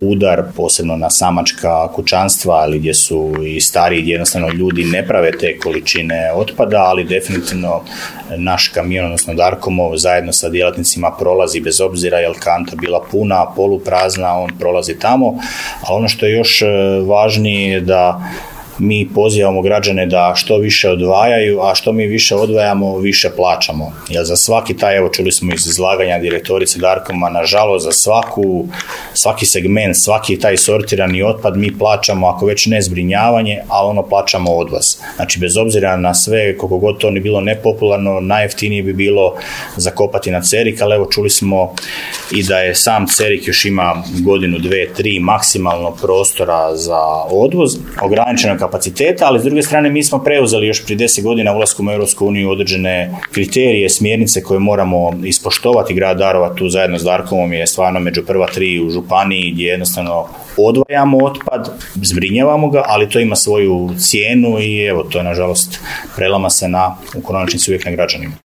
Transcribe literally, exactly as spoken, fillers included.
udar, posebno na samačka kućanstva, ali gdje su i stariji, gdje jednostavno ljudi ne prave te količine otpada, ali definitivno naš kamion, odnosno Darkomov, zajedno sa djelatnicima prolazi bez obzira je li kanta bila puna, poluprazna, on prolazi tamo, a ono što je još važnije je da mi pozivamo građane da što više odvajaju, a što mi više odvajamo, više plaćamo. Jer za svaki taj, evo čuli smo iz izlaganja direktorice Darkoma, nažalost za svaku, svaki segment, svaki taj sortirani otpad mi plaćamo, ako već ne zbrinjavanje, ali ono plaćamo odvoz. Znači bez obzira na sve, koliko god to ni bilo nepopularno, najjeftinije bi bilo zakopati na Cerik, ali evo čuli smo i da je sam Cerik još ima godinu, dve, tri maksimalno prostora za odvoz, ograničeno kapaciteta, ali s druge strane mi smo preuzeli još prije deset godina ulaskom u Europsku uniju određene kriterije, smjernice koje moramo ispoštovati. Grad Daruvar tu zajedno s Darkomom je stvarno među prva tri u županiji gdje jednostavno odvajamo otpad, zbrinjavamo ga, ali to ima svoju cijenu i evo to je nažalost prelama se na u konačnici uvijek na građanima.